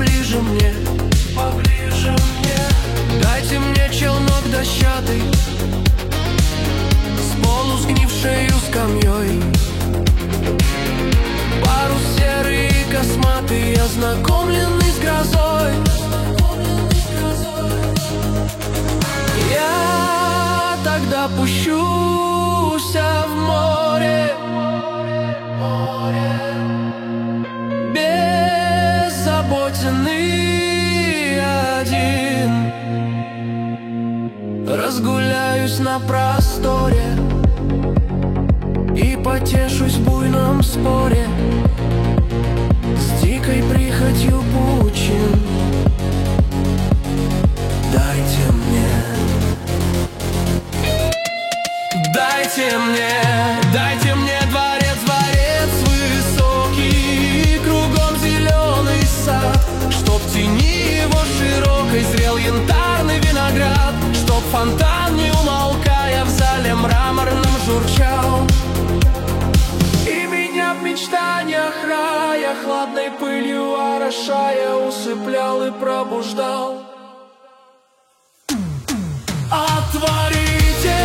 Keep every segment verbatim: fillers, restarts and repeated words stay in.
поближе мне, поближе мне. Дайте мне челнок дощатый с полусгнившею скамьей, парус серый и косматый, ознакомленный с грозой. Я тогда пущуся в море, беззаботенный один, разгуляюсь на просторе и потешусь в буйном споре с дикой прихотью пучин. Дайте мне, дайте мне, дайте мне дворец, дворец высокий, кругом зеленый сад, чтоб в тени его широкой зрел янтарный виноград, чтоб фонтан, не умолкая, в зале мраморном журчал, и меня в мечтаниях рая хладной пылью орошая усыплял и пробуждал. Отворите,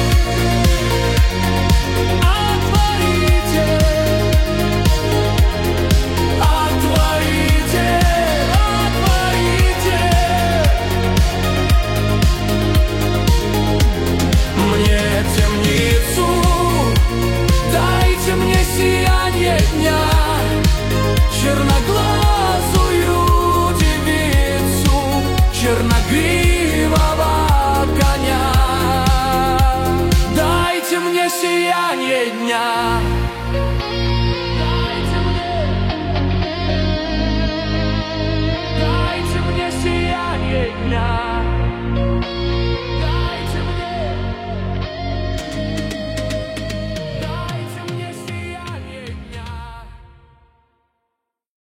отворите, отворите, отворите мне темницу, дайте мне сияние дня, черноглазую девицу, черногривую